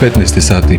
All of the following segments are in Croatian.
15 sati.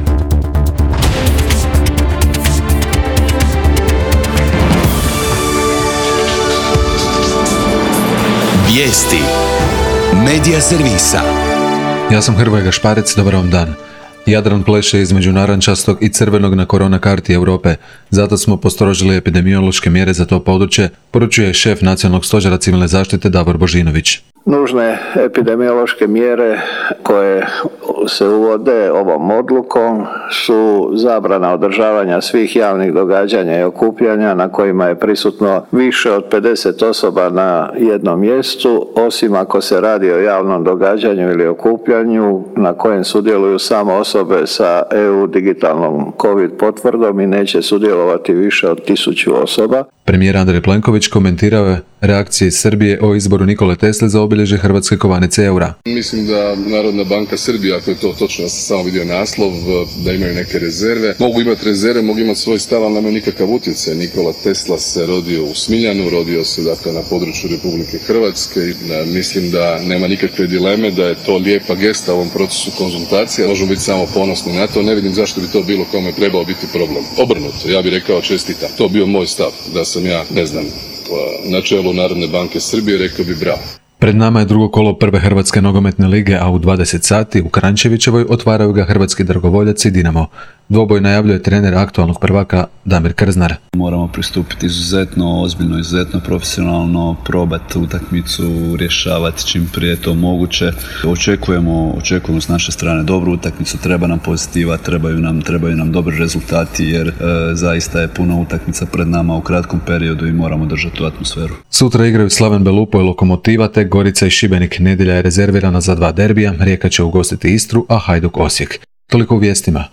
Vijesti Medija servisa. Ja sam Hrvoje Gašparec, dobar vam dan. Jadran pleše između narančastog i crvenog na korona karti Europe, zato smo postrožili epidemiološke mjere za to područje, poručuje šef Nacionalnog stožera civilne zaštite Davor Božinović. Nužne epidemiološke mjere koje se uvode ovom odlukom su zabrana održavanja svih javnih događanja i okupljanja na kojima je prisutno više od 50 osoba na jednom mjestu, osim ako se radi o javnom događanju ili okupljanju na kojem sudjeluju samo osobe sa EU digitalnom COVID potvrdom i neće sudjelovati više od 1000 osoba. Premijer Andrej Plenković komentirao je reakcije iz Srbije o izboru Nikole Tesle za obilježje hrvatske kovanice eura. Mislim da Narodna banka Srbije, ako je to točno, ja sam samo vidio naslov, da imaju neke rezerve. Mogu imati rezerve, mogu imati svoj stav, ali nemaju nikakav utjecaj. Nikola Tesla se rodio u Smiljanu, rodio se dakle na području Republike Hrvatske. Mislim da nema nikakve dileme, da je to lijepa gesta u ovom procesu konzultacija. Možemo biti samo ponosni na to. Ne vidim zašto bi to bilo kome trebao biti problem. Obrnuto, ja bih rekao čestitam. To bio moj stav, da sam ja, na čelu Narodne banke Srbije, rekao bi bravo. Pred nama je drugo kolo prve Hrvatske nogometne lige, a u 20 sati u Kranjčevićevoj otvaraju ga hrvatski dragovoljac i Dinamo. Dvoboj najavljuje trener aktualnog prvaka Damir Krznar. Moramo pristupiti izuzetno ozbiljno, izuzetno profesionalno, probati utakmicu rješavati čim prije to moguće. Očekujemo s naše strane dobru utakmicu, treba nam pozitiva, trebaju nam dobri rezultati jer zaista je puno utakmica pred nama u kratkom periodu i moramo držati tu atmosferu. Sutra igraju Slaven Belupo i Lokomotiva, te Gorica i Šibenik. Nedjelja je rezervirana za 2 derbija, Rijeka će ugostiti Istru, a Hajduk Osijek. Toliko u vijestima.